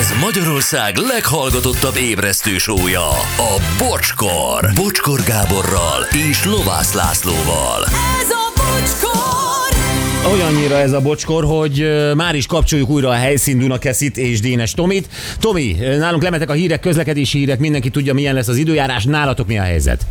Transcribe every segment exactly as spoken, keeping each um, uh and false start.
Ez Magyarország leghallgatottabb ébresztő show-ja, a Bocskor. Bocskor Gáborral és Lovász Lászlóval. Ez a Bocskor! Olyannyira ez a Bocskor, hogy már is kapcsoljuk újra a helyszín Dunakeszit és Dénes Tomit. Tomi, nálunk lementek a hírek, közlekedési hírek, mindenki tudja, milyen lesz az időjárás, nálatok mi a helyzet?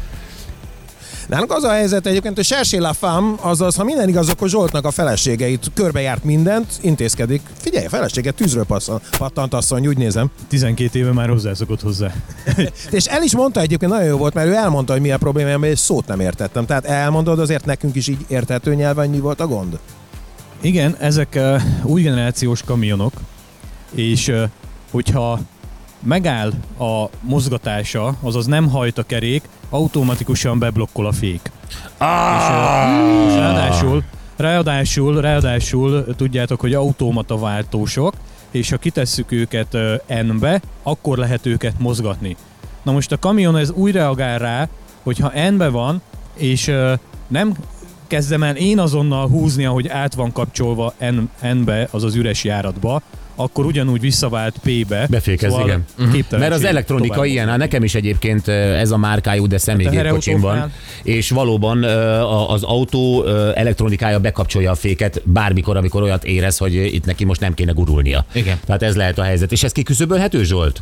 Nálunk az a helyzet egyébként, hogy Cherchez la femme, azaz, ha minden igaz, akkor Zsoltnak a feleségeit körbejárt mindent, intézkedik. Figyelj, a felesége tűzről passzol, pattant asszony, úgy nézem. tizenkét éve már hozzászokott hozzá. És el is mondta egyébként, nagyon jó volt, mert ő elmondta, hogy mi a probléma, mert szót nem értettem. Tehát elmondod azért nekünk is így érthető nyelven, hogy mi volt a gond? Igen, ezek uh, új generációs kamionok, és uh, hogyha megáll a mozgatása, azaz nem hajt a kerék, automatikusan beblokkol a fék. Ah! És, uh, és ráadásul, ráadásul, ráadásul tudjátok, hogy automata váltósok, és ha kitesszük őket uh, N-be, akkor lehet őket mozgatni. Na most a kamion ez úgy reagál rá, hogyha N-be van, és uh, nem kezdem el én azonnal húzni, ahogy át van kapcsolva N- N-be, azaz üres járatba, akkor ugyanúgy visszavált P-be. Befékez, szóval igen. Mert az elektronika ilyen, hát nekem is egyébként ez a márkájú, de személygépkocsim van. És valóban az autó elektronikája bekapcsolja a féket bármikor, amikor olyat érez, hogy itt neki most nem kéne gurulnia. Igen. Tehát ez lehet a helyzet. És ez kiküszöbölhető, Zsolt?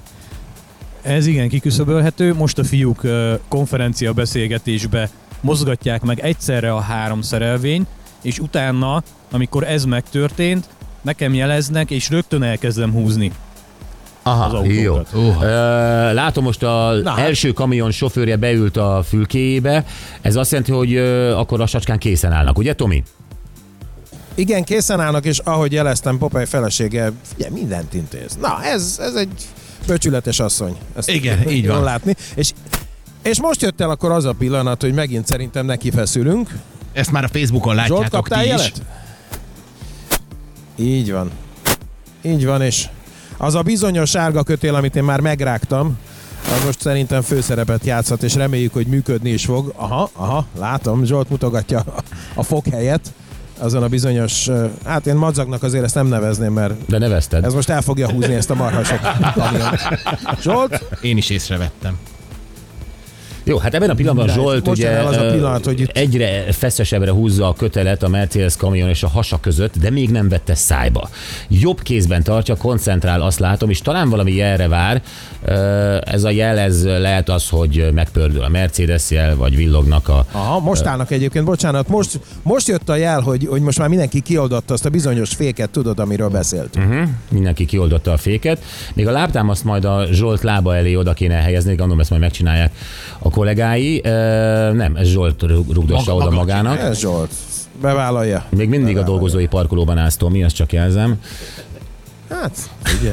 Ez igen kiküszöbölhető. Most a fiúk konferencia beszélgetésbe mozgatják meg egyszerre a három szerelvény, és utána, amikor ez megtörtént, nekem jeleznek, és rögtön elkezdem húzni. Aha, jó. Uh. Látom, most az Na. első kamion sofőrje beült a fülkéjébe. Ez azt jelenti, hogy akkor lassacskán készen állnak, ugye, Tomi? Igen, készen állnak, és ahogy jeleztem, Popeye felesége, figyelj, mindent intéz. Na, ez, ez egy becsületes asszony. Ezt Igen, így jól van. látni. És, és most jött el akkor az a pillanat, hogy megint szerintem neki feszülünk. Ezt már a Facebookon Zsolt, látjátok kaptál ti is. jelet? Így van. Így van, és az a bizonyos sárga kötél, amit én már megrágtam, az most szerintem főszerepet játszhat, és reméljük, hogy működni is fog. Aha, aha, látom, Zsolt mutogatja a foghelyet. Azon a bizonyos, hát én madzagnak azért ezt nem nevezném, mert De nevezted. ez most el fogja húzni ezt a marhasok kamiont. Zsolt? Én is észrevettem. Jó, hát ebben a pillanatban Right. Zsolt Most ugye jön el az a pillanat, hogy itt- egyre feszesebbre húzza a kötelet a Mercedes kamion és a hasa között, de még nem vette szájba. Jobb kézben tartja, koncentrál, azt látom, és talán valami jelre vár. Ez a jel, ez lehet az, hogy megpördül a Mercedes jel, vagy villognak a... Aha, most állnak egyébként, bocsánat, most, most jött a jel, hogy, hogy most már mindenki kioldotta azt a bizonyos féket, tudod, amiről beszéltünk. Uh-huh. Mindenki kioldotta a féket. Még a lábtámaszt majd a Zsolt lába elé oda kéne helyezni, gondolom ezt majd megcsinálják a kollégái. Uh, nem, ez Zsolt rugdossa Maga- oda maga magának. Ez Zsolt, bevállalja. Még mindig a Bevállalja. dolgozói parkolóban állsz, Tomi, azt csak jelzem. Hát, ugye.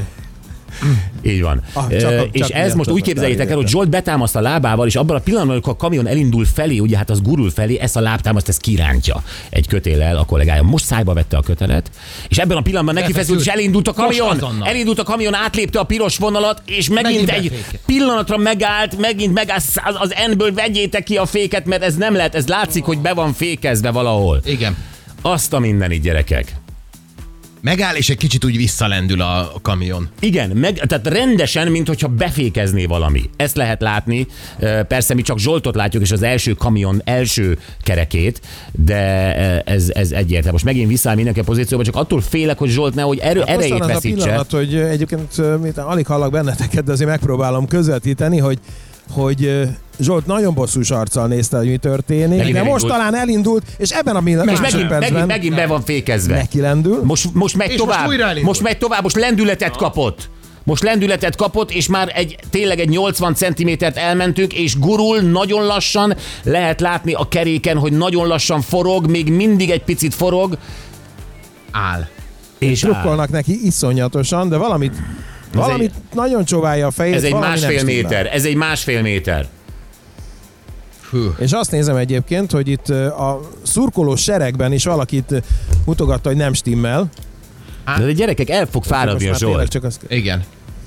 Így van. Ah, E, csak a- és csak ez miatt most úgy tudod, képzeljétek el, hogy elértem. Zsolt betámaszt a lábával, és abban a pillanatban, amikor a kamion elindul felé, ugye hát az gurul felé, ezt a lábtámaszt ezt kirántja egy kötéllel a kollégája. Most szájba vette a kötelet, és ebben a pillanatban neki feszült, és elindult a kamion. Most azonnal. Elindult a kamion, átlépte a piros vonalat, és megint, Megint egy befékez. pillanatra megállt, megint megállt, az, az N-ből vegyétek ki a féket, mert ez nem lehet, ez látszik, hogy be van fékezve valahol. Igen. Azt a mindenit, gyerekek. Megáll, és egy kicsit úgy visszalendül a kamion. Igen, meg, tehát rendesen, mintha befékezné valami. Ezt lehet látni. Persze mi csak Zsoltot látjuk, és az első kamion első kerekét, de ez, ez egyértelmű. Most megint visszáll mindenki a pozícióba, csak attól félek, hogy Zsolt nehogy erő, Hát most erejét van az a veszítse. pillanat, hogy egyébként mit, alig hallak benneteket, de azért megpróbálom közvetíteni, hogy hogy Zsolt nagyon bosszús arccal nézte, hogy mi történik, Megint de most elindult. talán elindult, és ebben a És megint, másodpercben megint, megint be van fékezve. neki lendül. Most, most megy És tovább. most újra elindul. most megy tovább, most lendületet kapott. Most lendületet kapott, és már egy, tényleg egy nyolcvan centimétert elmentünk, és gurul nagyon lassan. Lehet látni a keréken, hogy nagyon lassan forog, még mindig egy picit forog. Áll. És áll. Drukkolnak neki iszonyatosan, de valamit, valamit nagyon csóválja a fejét. Ez egy valami nem másfél stimmel. méter. Ez egy másfél méter. Hű. És azt nézem egyébként, hogy itt a szurkoló seregben is valakit mutogatta, hogy nem stimmel. De a gyerekek, el fog fáradni a Most már tényleg Zsolt. csak azt... Igen.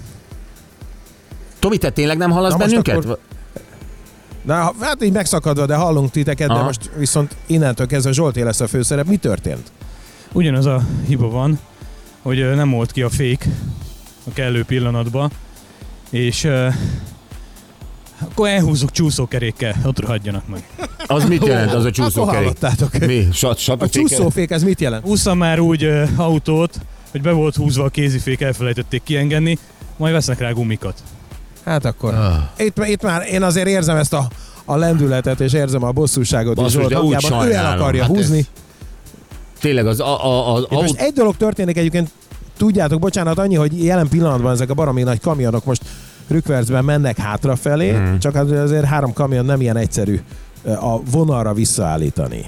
Tomi, te tényleg nem hallasz Na most bennünket? akkor- De, hát így megszakadva, de hallunk titeket, Aha. de most viszont innentől kezdve Zsolté lesz a főszerep. Mi történt? Ugyanaz a hiba van, hogy ö, nem volt ki a fék a kellő pillanatban, és uh, akkor elhúzzuk csúszókerékkel, ott rohadjanak meg. Az mit jelent, az a csúszókerék? hallottátok. Mi? Sat, A csúszófék, ez mit jelent? Húztam már úgy uh, autót, hogy be volt húzva a kézifék, elfelejtették kiengedni, majd vesznek rá gumikat. Hát akkor. Ah. Itt, itt már én azért érzem ezt a, a lendületet, és érzem a bosszúságot is Zsolt hangjában. Ő el akarja hát húzni. Ez... Tényleg az... A, a, a, most egy dolog történik egyébként, tudjátok, bocsánat, annyi, hogy jelen pillanatban ezek a baromi nagy kamionok most rükvercben mennek hátrafelé, hmm. csak azért három kamion nem ilyen egyszerű a vonalra visszaállítani.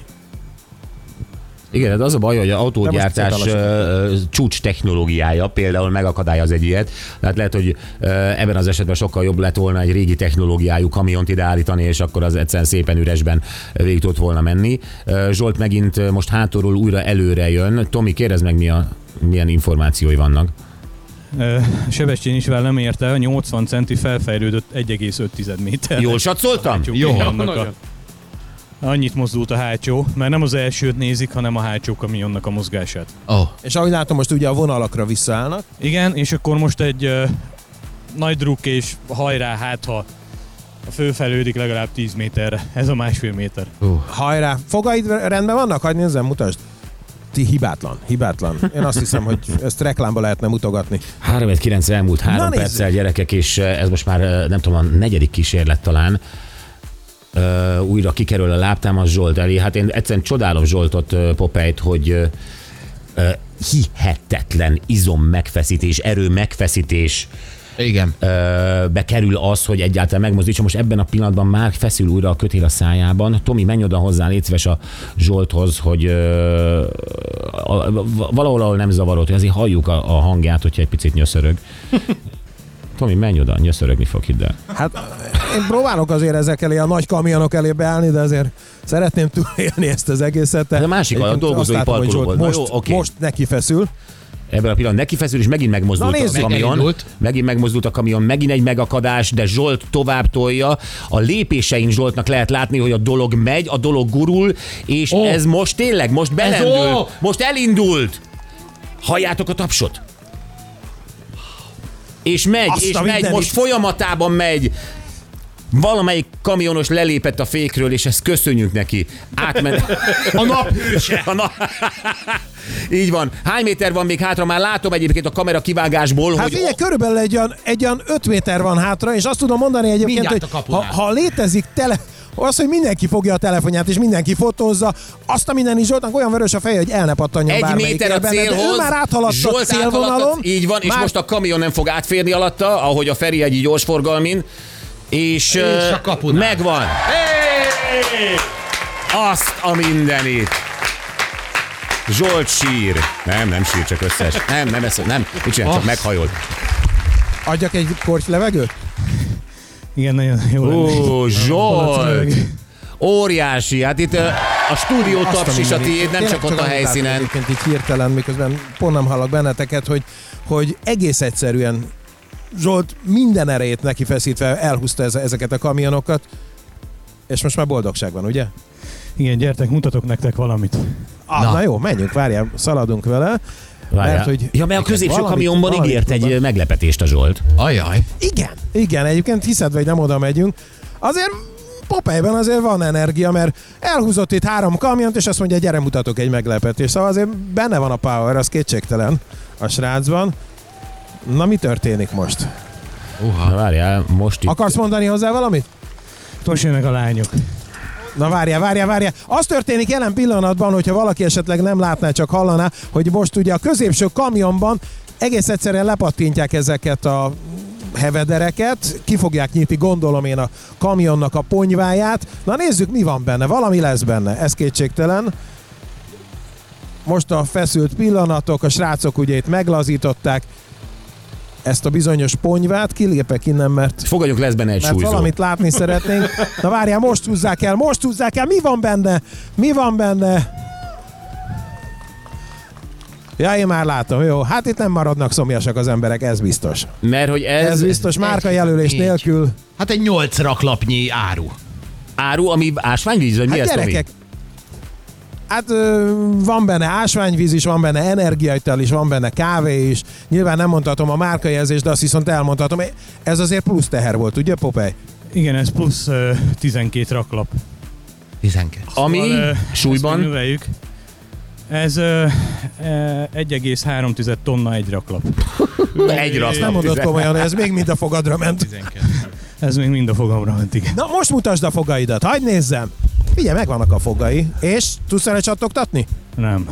Igen, de az a baj, hogy az autógyártás csúcs technológiája például megakadályoz egy ilyet. Tehát lehet, hogy ebben az esetben sokkal jobb lett volna egy régi technológiájú kamiont ideállítani, és akkor az egyszerűen szépen üresben végig tudott volna menni. Zsolt megint most hátulról újra előre jön. Tomi, kérdezd meg, mi a, milyen információi vannak. Sebestyén István nem érte, nyolcvan centi felfejlődött egy egész öt méter. Jól satszoltam? Jó. Annyit mozdult a hátsó, mert nem az elsőt nézik, hanem a hátsó kamionnak a mozgását. Oh. És ahogy látom, most ugye a vonalakra visszaállnak. Igen, és akkor most egy uh, nagy druk és hajrá, hát ha a fölfejlődik legalább tíz méterre. Ez a másfél méter. Uh. Hajrá. Fogaid rendben vannak? Hadd nézzem, mutasd. Ti hibátlan, hibátlan. Én azt hiszem, hogy ezt reklámba lehetne mutogatni. három kilenc elmúlt három perccel, gyerekek, és ez most már nem tudom, a negyedik kísérlet talán. Uh, újra kikerül a lábtámasz Zsolt elé. Hát én egyszerűen csodálom Zsoltot, uh, Popeyt, hogy uh, uh, hihetetlen izom megfeszítés, erő megfeszítés. Igen. Uh, bekerül az, hogy egyáltalán megmozdítsa. Most ebben a pillanatban már feszül újra a kötél a szájában. Tomi, menj oda hozzá, légy szíves a Zsolthoz, hogy uh, a, a, valahol, ahol nem zavarod, hogy azért halljuk a, a hangját, hogyha egy picit nyöszörög. Tomi, menj oda, nyöszörögni fog, hidd el. Hát én próbálok azért ezek elé, a nagy kamionok elé beállni, de azért szeretném túlélni ezt az egészet. Ez a másik, a dolgozói parkolóból. Most, jó, okay. most neki feszül. Ebben a pillanatban neki feszül, és megint megmozdult Na, a kamion. Megindult. Megint megmozdult a kamion, megint egy megakadás, de Zsolt tovább tolja. A lépésein Zsoltnak lehet látni, hogy a dolog megy, a dolog gurul, és oh. ez most tényleg, most belendült, oh. most elindult. Halljátok a tapsot? És megy, Azt és megy, most folyamatában megy. Valamelyik kamionos lelépett a fékről, és ezt köszönjük neki. Átment. A naphőse. A nap... Így van. Hány méter van még hátra? Már látom egyébként a kamera kivágásból, hát hogy... figyelj, körülbelül egy olyan, egy olyan öt méter van hátra, és azt tudom mondani egyébként, hogy ha, ha létezik tele... Az, hogy mindenki fogja a telefonját, és mindenki fotózza, azt a minden is Zsoltnak olyan vörös a feje, hogy el ne pattanjon egy méter a célhoz, ő már áthaladta a célvonalon. Így van, és már... most a kamion nem fog átférni alatta, ahogy a Feri egy gyorsforgalmin. És, és a kapunál. Megvan. Hey! Azt a mindenit. Zsolt sír. Nem, nem sír, csak összes. Nem, nem, ez, nem. Mit csinál, csak meghajolt. Adjak egy korty levegőt? Igen, nagyon jó. Ó, Zsolt! Óriási. Hát itt a stúdió taps is a tiéd, nem csak ott a helyszínen. Egyébként így hirtelen, miközben pont nem hallak benneteket, hogy, hogy egész egyszerűen Zsolt minden erejét neki feszítve elhúzta ezeket a kamionokat, és most már boldogság van, ugye? Igen, gyertek, mutatok nektek valamit. Ah, na. na jó, menjünk, várjál, szaladunk vele. Mert, hogy ja, mert a középső kamionban ígért egy próbál. meglepetést a Zsolt. Ajaj. Igen, igen, egyébként hiszed, vagy nem oda megyünk. Azért Popeyben azért van energia, mert elhúzott itt három kamiont, és azt mondja, gyere, mutatok egy meglepetést. Szóval azért benne van a power, az kétségtelen a srácban. Na, mi történik most? Uh-ha. Na várjál, most itt... Akarsz mondani hozzá valamit? Most jönnek a lányok. Na várjál, várjál, várjál. Az történik jelen pillanatban, hogyha valaki esetleg nem látná, csak hallaná, hogy most ugye a középső kamionban egész egyszerűen lepattintják ezeket a hevedereket, ki fogják nyitni, gondolom én, a kamionnak a ponyváját. Na nézzük, mi van benne. Valami lesz benne, ez kétségtelen. Most a feszült pillanatok, a srácok ugye itt meglazították ezt a bizonyos ponyvát, kilépek innen, mert... Fogadjuk, lesz benne egy mert súlyzó. valamit látni szeretnénk. Na várjál, most húzzák el, most húzzák el, mi van benne? Mi van benne? Ja, én már látom, jó. Hát itt nem maradnak szomjasak az emberek, ez biztos. Mert hogy ez... Ez biztos, márka jelölés így. nélkül. Hát egy nyolc raklapnyi áru. Áru, ami ásványvíz, vagy mi hát ez, gyerekek, Hát van benne ásványvíz is, van benne energiaital is, van benne kávé is. Nyilván nem mondhatom a márkajelzést, de azt viszont elmondhatom. Ez azért plusz teher volt, ugye, Popeye? Igen, ez plusz uh, tizenkét raklap. tizenkét. Ami Szóval, uh, súlyban? ezt növeljük. Ez uh, uh, egy egész három tonna egy raklap. Egy Ezt raklap. nem mondod komolyan, ez még mind a fogadra ment. tizenkét. Ez még mind a fogamra ment, igen. Na most mutasd a fogaidat, hagyd nézzem. Figyelj, megvannak a fogai. És tudsz vele csattogtatni? Nem.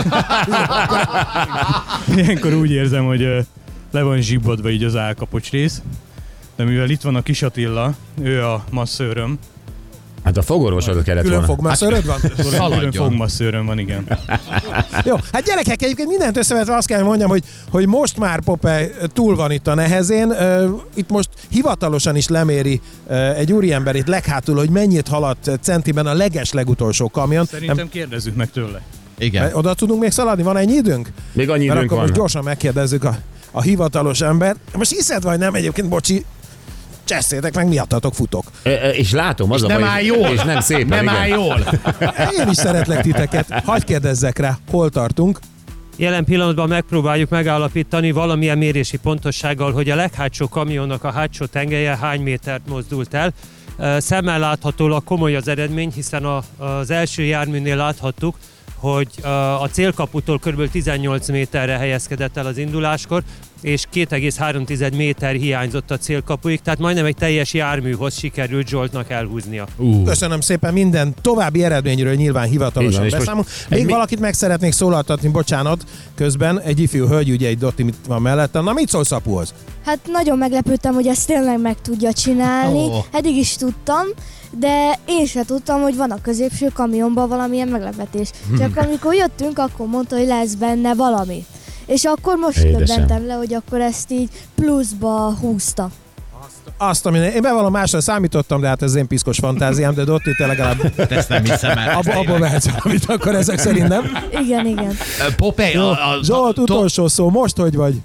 Ilyenkor úgy érzem, hogy uh, le van zsibbadva így az állkapocs rész. De mivel itt van a Kis Attila, ő a masszőröm. Hát a fogorvosodot kellett Külön volna. fogmasszöröd van? Külön Szaladjon. fogmasszőröm van, igen. Jó, hát gyerekek, egyébként mindent összevetve azt kell hogy mondjam, hogy, hogy most már Popeye túl van itt a nehezén. Uh, itt most hivatalosan is leméri uh, egy úriember itt leghátul, hogy mennyit haladt centiben a leges legutolsó kamion. Szerintem kérdezzük meg tőle. Igen. Nem, oda tudunk még szaladni? Van ennyi időnk? Még annyi Mert időnk akkor van. most gyorsan megkérdezzük a, a hivatalos ember. Most hiszed vagy nem egyébként, bocsi, csesszétek meg, miattatok futok. E, e, és látom, az És a nem baj, áll jól. És nem szépen, Nem igen. áll jól. Én is szeretlek titeket. Hadd kérdezzek rá, hol tartunk. Jelen pillanatban megpróbáljuk megállapítani valamilyen mérési pontossággal, hogy a leghátsó kamionnak a hátsó tengelye hány métert mozdult el. Szemmel láthatólag komoly az eredmény, hiszen a, az első járműnél láthattuk, hogy a célkaputól kb. tizennyolc méterre helyezkedett el az induláskor, és két egész három méter hiányzott a célkapuig, tehát majdnem egy teljes járműhoz sikerült Zsoltnak elhúznia. Uh. Köszönöm szépen, minden további eredményről nyilván hivatalosan Igen, és beszámolunk. most Még egy mi- valakit meg szeretnék szólaltatni, bocsánat, közben egy ifjú hölgy, ugye egy Dotti mit van mellettem. Na mit szólsz apuhoz? Hát nagyon meglepődtem, hogy ezt tényleg meg tudja csinálni. Ó. Oh. Eddig is tudtam, de én sem tudtam, hogy van a középső kamionban valamilyen meglepetés. Csak amikor jöttünk, akkor mondta, hogy lesz benne valami. És akkor most Édesem. döbbentem le, hogy akkor ezt így pluszba húzta. Azt, ami én bevallom, másra számítottam, de hát ez én piszkos fantáziám, de Dotti, te legalább Ezt nem hiszem el. abba, abba vehetsz valamit, akkor ezek szerint nem. Igen, igen. Popeye, a, a, Zsolt, a, utolsó szó, most hogy vagy?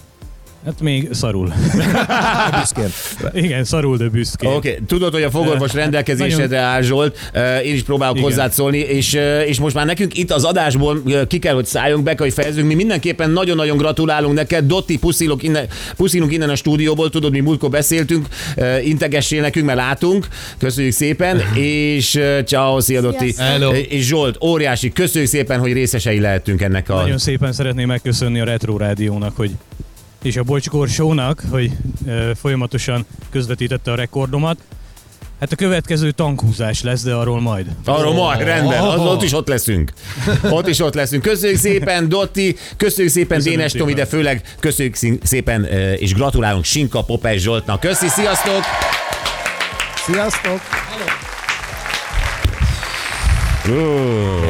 Hát még szarul. Büszkén. Igen, szarul, de büszkén. Oké, okay. Tudod, hogy a fogorvos rendelkezésedre áll, Zsolt, uh, én is próbálok Igen. hozzád szólni, és, uh, és most már nekünk itt az adásból uh, ki kell, hogy szálljunk be, hogy fejezzünk. Mi mindenképpen nagyon-nagyon gratulálunk neked. Dotti, puszilok innen, puszilunk innen a stúdióból, tudod, mi múltkor beszéltünk, uh, integessél nekünk, mert látunk. Köszönjük szépen, és uh, ciao, szia Dotti. Sziasztok. Hello. És Zsolt, óriási, köszönjük szépen, hogy részesei lehetünk ennek a... Nagyon szépen szeretném megköszönni a Retro Rádiónak, hogy és a Bocskor Show-nak, hogy ö, folyamatosan közvetítette a rekordomat. Hát a következő tankhúzás lesz, de arról majd. Arról majd, rendben, az, ott is ott leszünk. Ott is ott leszünk. Köszönjük szépen, Dotti, köszönjük szépen, Köszönöm Dénes Tomi, de szépen. főleg köszönjük szín- szépen, eh, és gratulálunk Sinka Popeye Zsoltnak. Köszi, sziasztok! Sziasztok! Ó.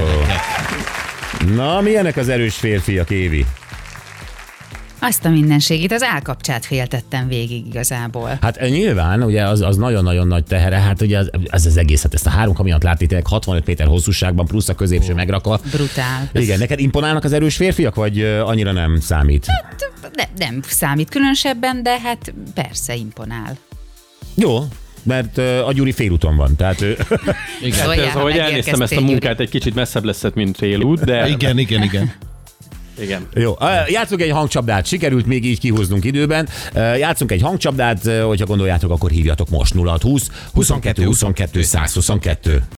Na, milyenek az erős férfiak, Évi? Azt a mindenségét, az állkapcsát féltettem végig igazából. Hát eh, nyilván, ugye az, az nagyon-nagyon nagy tehere, hát ugye az, az, az egész, hát ezt a három kamiont látni tényleg hatvanöt méter hosszúságban, plusz a középső megrakva. Brutál. Igen, neked imponálnak az erős férfiak, vagy eh, annyira nem számít? De, nem számít különösebben, de hát persze imponál. Jó, mert uh, a Gyuri félúton van, tehát ő... Igen. Szóljál, Ez, ha ahogy elnéztem megérkeztél, ezt a munkát, egy kicsit messzebb lesz, mint félút, de Igen, igen, igen. igen. Jó, uh, játszunk egy hangcsapdát, sikerült még így kihúznunk időben. Uh, játszunk egy hangcsapdát, uh, hogyha gondoljátok, akkor hívjatok most nulla hat húsz huszonkettő huszonkettő száz huszonkettő.